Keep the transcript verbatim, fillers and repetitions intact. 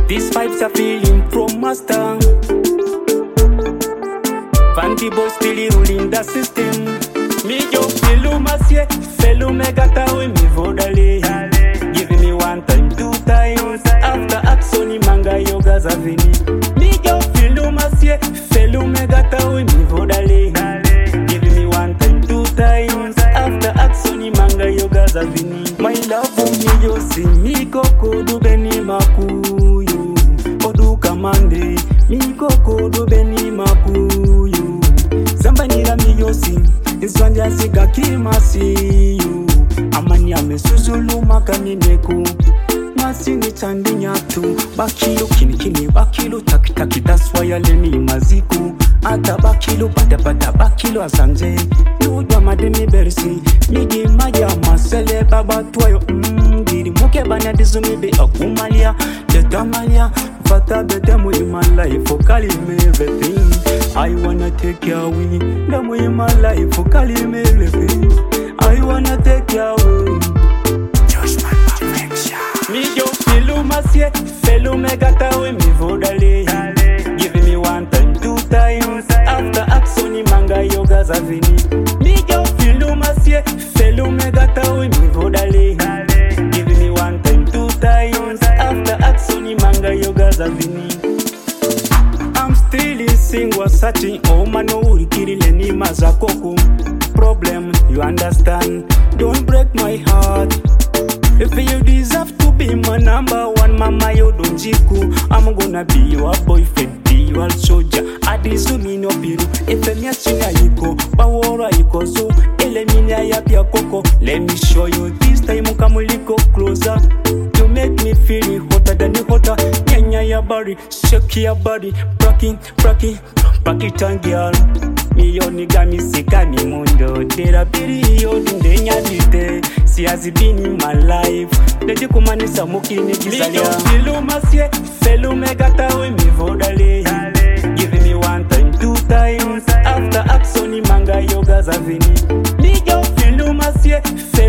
These vibes are feeling from master. Fanti boy still ruling the system. Me yo felu masye, felu me gata we me vodale. Give me one time, two times. After Axoni manga yoga zavini. Me yo felu masye, felu me gata we me vodale. Give me one time, two times. After Axoni manga yoga zavini. My love me yo si mi koko du beni makuyu. Odu kamande mi koko du beni makuyu. Zambanira mi yo si Iswanja siga kimasiyu. Amani amesuzulu makamineko. Masini chandi nyatu. Bakilo kini kini bakilo taki taki. That's why I let me maziku. Ata bakilo bada bada bakilo asanje. Nuja mademi bersi. Migi maja masele baba tuayo. Mmm giri muke banya dizumi be akumalia. Detamalia. Fata bedemu in my life. Okali me everything. I wanna take you away. Demu in my life. Okali me everything. I wanna take you away. Just my perfection. Me yo felu masye, felu me gata we me vodale. Give me one time, two times. After Axoni manga yoga zavini. Me yo felu masye, felu me gata we me vodale. Give me one time, two times. After Axoni manga yoga zavini. I'm still in single searching. Oh man, no urikiri ni mazakoko. Problem, you understand? Don't break my heart. If you deserve to be my number one, mama, you don't jiku. I'm gonna be your boyfriend, be your soldier. Adizumi no biru. If I'm yasina yiko, bawora yiko zo. Ele minya ya pia koko. Let me show you this time ukamuliko closer. You make me feel hotter than the hotter. Nyanya ya body, shake your body, brocking, brocking, back it on girl. Mi yo niga mi sika mi mundo. Dera piri yo dundenya dite. Si has been in my life. Deji kumanisa mukini gizalia. Mi yo felu masye, felu me gata we mi vodale. Give me one time, two times. After Axoni manga yoga zavini. Mi yo felu masye, felu